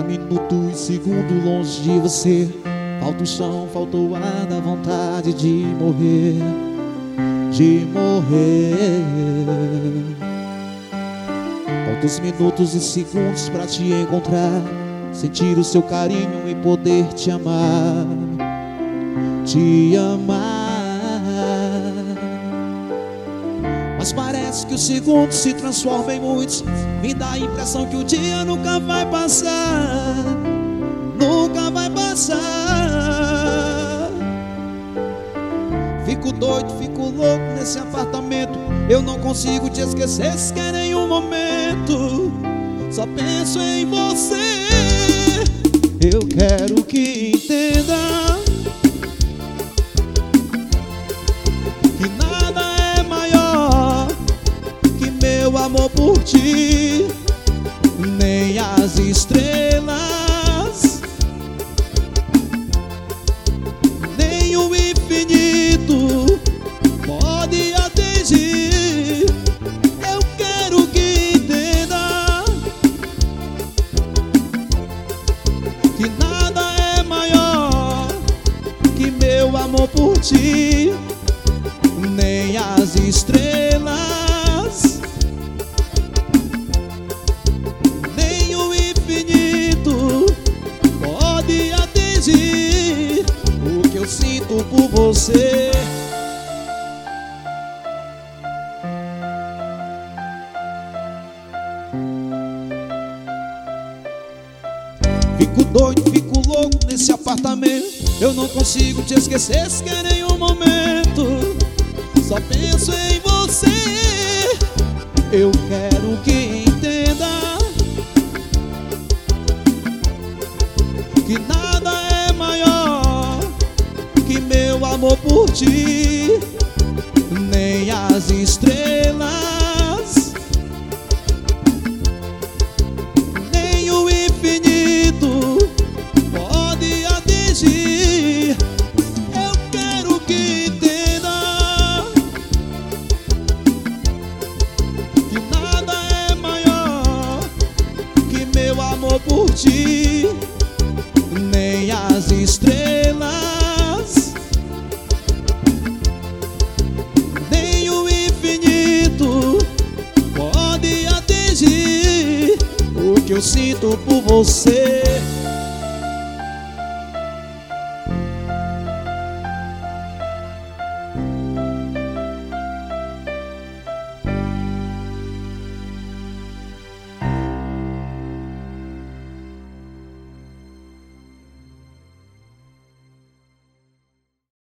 minuto e segundo longe de você. Falta o chão, falta o ar, da vontade de morrer. De morrer. Falta os minutos e segundos pra te encontrar, sentir o seu carinho e poder te amar. Te amar. Mas parece que os segundos se transformam em muitos. Me dá a impressão que o dia nunca vai passar. Nunca vai passar. Fico doido, fico louco nesse apartamento. Eu não consigo te esquecer sequer em nenhum momento. Só penso em você. Eu quero que entenda que nada é maior que meu amor por ti. Nem as estrelas, nem o infinito pode atingir. Eu quero que entenda que nada é maior que meu amor por ti. Nem as estrelas, nem o infinito pode atingir o que eu sinto por você. Fico doido, fico louco nesse apartamento. Eu não consigo te esquecer sequer em nenhum momento. Só penso em você. Eu quero que entenda que nada é maior que meu amor por ti. Nem as estrelas, nem o infinito pode atingir. Eu quero que entenda que nada é maior que meu amor por ti. Nem as estrelas, nem o infinito pode atingir o que eu sinto por você.